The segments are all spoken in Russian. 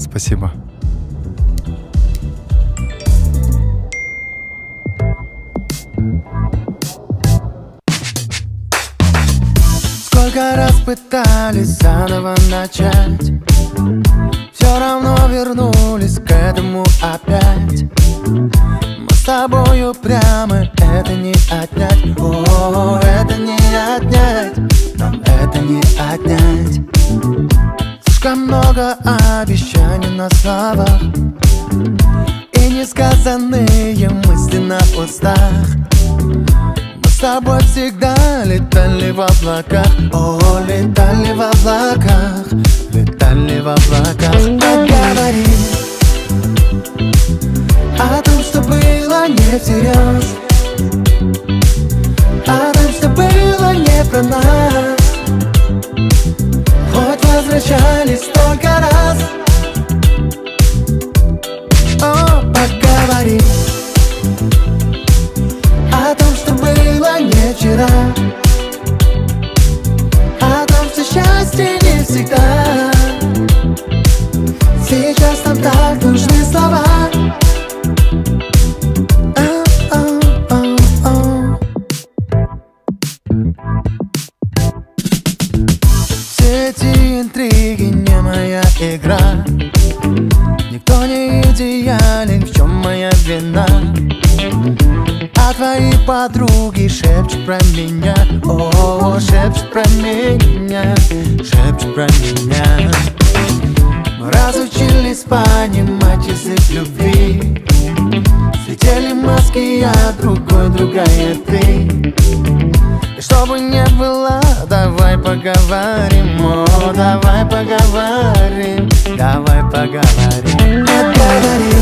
Спасибо. Сколько раз пытались заново начать, все равно вернулись к этому опять. Мы с тобою прямо, это не отнять. О, это не отнять, нам это не отнять. Слишком много обещаний на словах и несказанные мысли на устах. Мы с тобой всегда летали в облаках. О, летали в облаках, летали в облаках. Поговори о том, что было не всерьез, о том, что было не про нас. Хоть возвращались столько раз. О, поговори о том, что было не вчера, о том, что счастье не всегда. Сейчас нам так нужны слова. Все эти интриги не моя игра. Никто не идеален, в чем моя вина? А твои подруги шепчут про меня. О, шепчут про меня, шепчут про меня. Мы разучились понимать язык любви. Слетели маски, я другой, другая ты. И чтобы не было, давай поговорим. О, давай поговорим, давай поговорим. Поговорим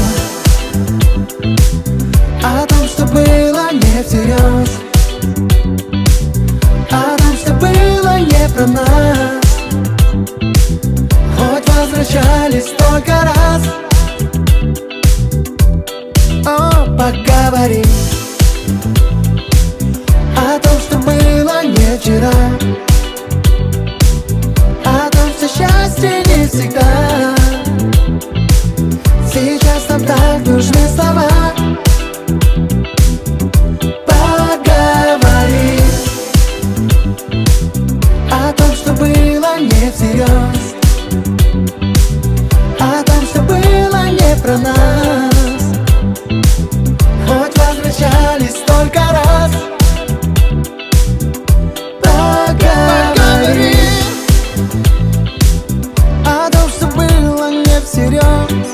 о том, что было не всерьез, о том, что было не про нас. Хоть возвращались столько раз. О, поговори о том, что было не вчера, о том, что счастье не всегда. Сейчас нам так нужны слова. Поговори о том, что было не всерьез, о том, что было не про нас. Хоть возвращались столько раз. Поговори о том, что было не всерьез,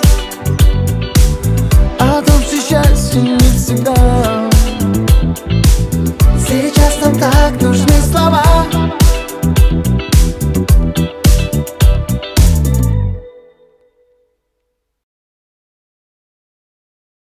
о том, что счастье не всегда. Сейчас нам так нужны слова.